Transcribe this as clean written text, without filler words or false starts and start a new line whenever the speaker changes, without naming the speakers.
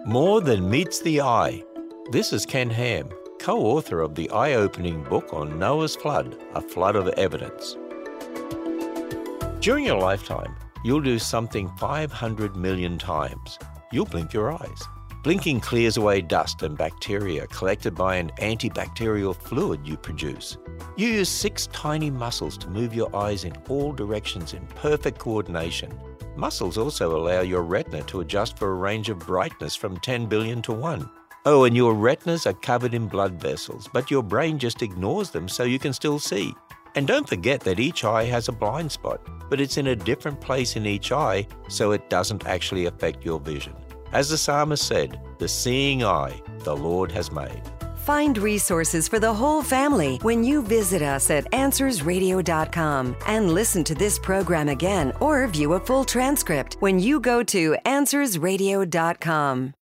More than meets the eye. This is Ken Ham, co-author of the eye-opening book on Noah's Flood, A Flood of Evidence. During your lifetime, you'll do something 500 million times. You'll blink your eyes. Blinking clears away dust and bacteria collected by an antibacterial fluid you produce. You use 6 tiny muscles to move your eyes in all directions in perfect coordination. Muscles also allow your retina to adjust for a range of brightness from 10 billion to 1. Oh, and your retinas are covered in blood vessels, but your brain just ignores them so you can still see. And don't forget that each eye has a blind spot, but it's in a different place in each eye, so it doesn't actually affect your vision. As the psalmist said, the seeing eye the Lord has made.
Find resources for the whole family when you visit us at AnswersRadio.com and listen to this program again or view a full transcript when you go to AnswersRadio.com.